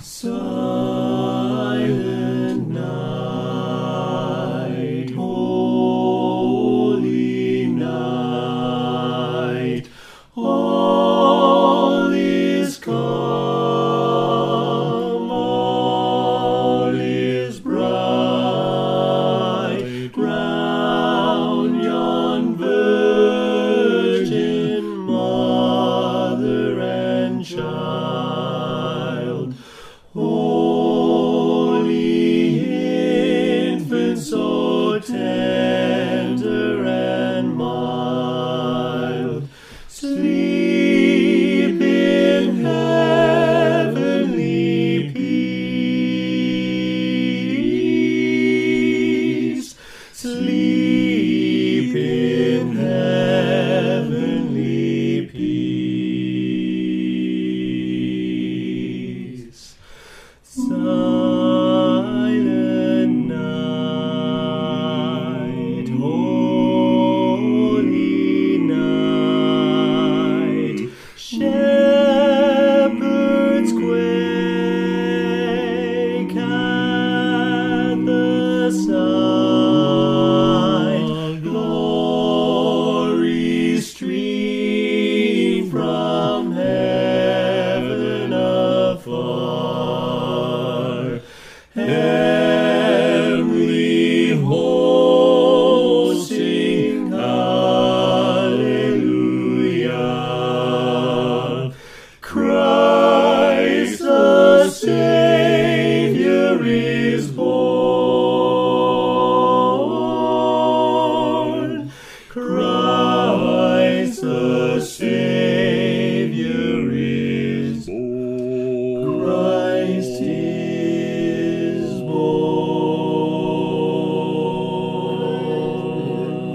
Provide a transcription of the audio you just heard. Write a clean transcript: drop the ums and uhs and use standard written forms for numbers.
Silent night, holy night, all is calm, all is bright, round yon virgin mother and child. Holy infant, so tender and mild, sleep in heavenly peace. Sleep in heavenly peace. Silent night, holy night, shepherds quake at the sight, glory stream from heaven afar. Heavenly hosts sing hallelujah. Christ the Savior